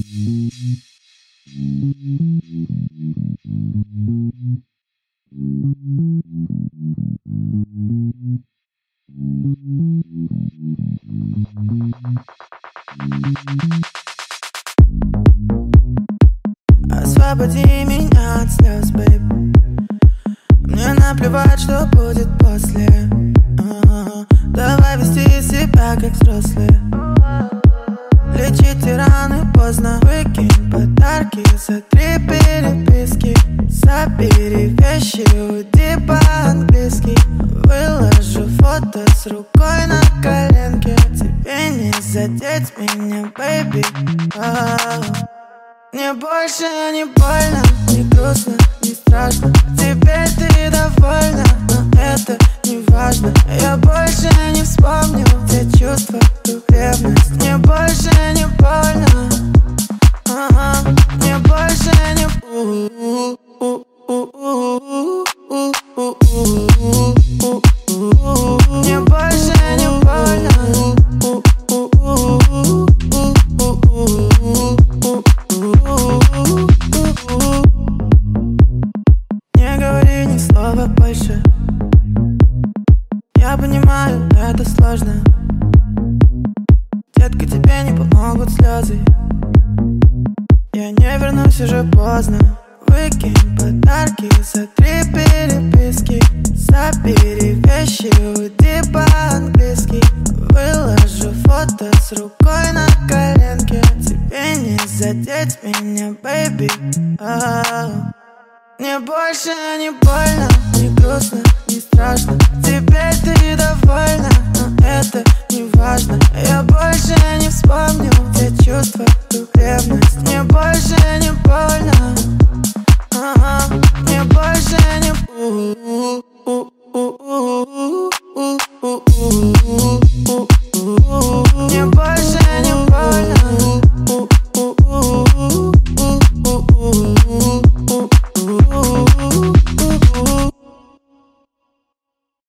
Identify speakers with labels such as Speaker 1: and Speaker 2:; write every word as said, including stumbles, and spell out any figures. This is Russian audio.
Speaker 1: Освободи меня от слез, бэйб. Мне наплевать, что будет после. А-а-а. Давай вести себя как взрослые. Лечите раны поздно. Выкинь подарки за три переписки. Забери вещи, уйди по-английски. Выложу фото с рукой на коленке. Тебе не задеть меня, бэйби. Мне больше не больно, не грустно, не страшно. Теперь ты довольна, но это не важно. Я больше не вспомню те чувства, ту ревность. Мне больше не больно, ага. Мне больше не Мне больше не больно. Не говори ни слова больше. Я понимаю, это сложно. Детка, тебе не помогут слезы. Я не вернусь, уже поздно. Выкинь подарки за три переписки. Забери вещи, уйди по-английски. Выложу фото с рукой на коленке. Тебе не задеть меня, бэйби. Мне больше не больно, не грустно, не страшно. Теперь ты довольна, но это не важно. Я больше не вспомню те чувства, ту